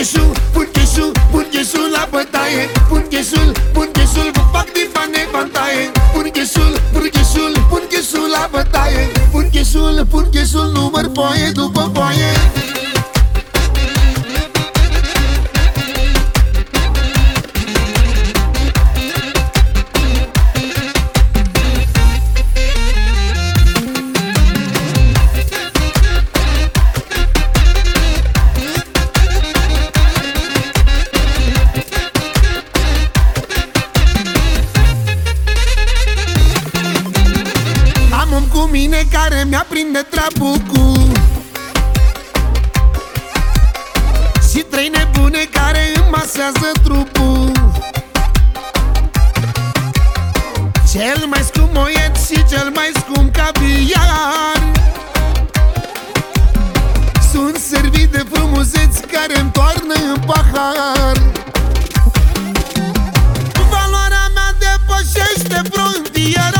Purcheșul la bătaie. Purcheșul, vă fac din bane bantaie. Purcheșul la bătaie. Purcheșul, număr foaie după foaie. Cu mine care mi-a prinde trabucul și 3 nebune care îmi masează trupul. Cel mai scump moiet și cel mai scump caviar. Sunt servit de frumuseți care-mi toarnă în pahar. Valoarea mea depășește frontiera.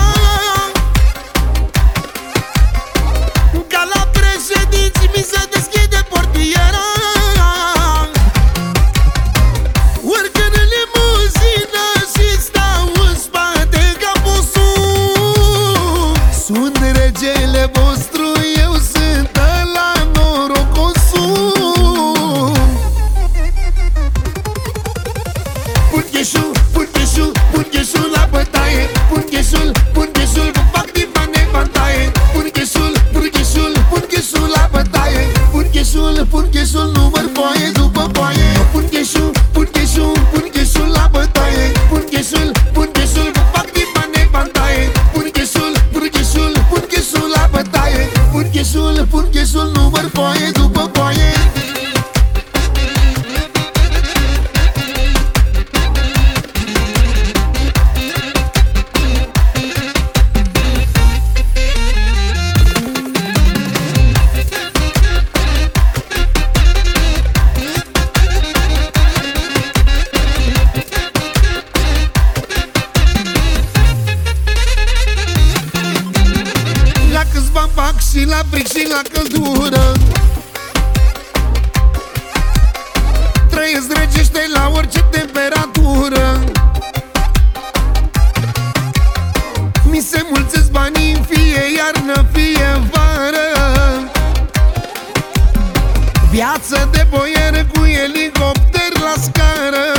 Mi se deschide portiera. Urc în limuzină și stau în spate ca sus. Sunt regele vostru, eu sunt ăla norocosul. Purcheșul la bătaie. Purcheșul, vă fac din bane bantaie. Purcheșul la bătaie. Purcheșul, număr foaie după foaie. Purcheșul la bătaie. Purcheșul, vă fac din bane bantaie. Purcheșul la bătaie. Purcheșul, număr foaie după foaie. Fac și la fric și la căldură. Trăiesc răcește la orice temperatură. Mi se mulțesc banii în fie iarnă, fie vară. Viață de boier cu elicopter la scară.